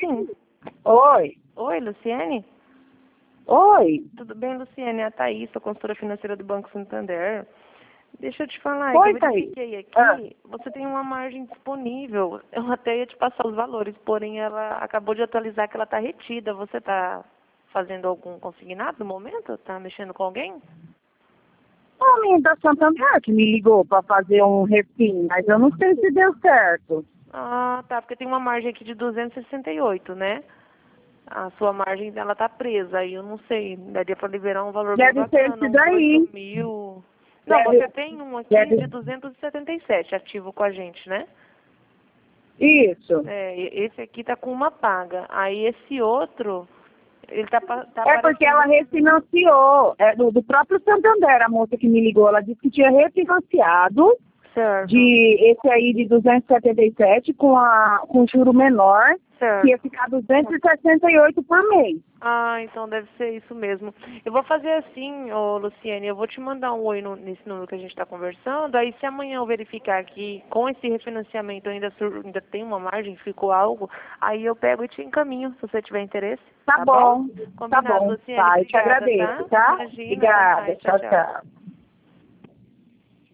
sim. Oi. Oi, Luciene? Oi. Tudo bem, Luciene? É a Thaís, sou consultora financeira do Banco Santander. Deixa eu te falar, que eu Oi, Thaís. verifiquei aqui, Ah, você tem uma margem disponível. Eu até ia te passar os valores, porém ela acabou de atualizar que ela está retida. Você está fazendo algum consignado no momento? Está mexendo com alguém? o menino da Santander que me ligou para fazer um refim, mas eu não sei se deu certo. Ah, tá, porque tem uma margem aqui de 268, né? A sua margem, ela tá presa, aí eu não sei, daria para liberar um valor bem Deve ser bacana, esse uns 8 daí. mil. Não, Deve, você tem um aqui deve. de 277 ativo com a gente, né? Isso. É, esse aqui tá com uma paga. Aí esse outro, ele tá É porque ela aparecendo. refinanciou. É do próprio Santander, a moça que me ligou, ela disse que tinha refinanciado Certo, de esse aí de 277 com juro menor, que ia certo. ficar 268 por mês. Ah, então deve ser isso mesmo. Eu vou fazer assim, ô Luciene, eu vou te mandar um oi nesse número que a gente está conversando, aí se amanhã eu verificar que com esse refinanciamento ainda tem uma margem, ficou algo, aí eu pego e te encaminho, se você tiver interesse, Tá tá bom? bom, tá Combinado, bom. Luciene, Tá, eu te obrigada, agradeço, tá? tá? Imagina, até Obrigada, mais, tchau, tchau, tchau. tchau.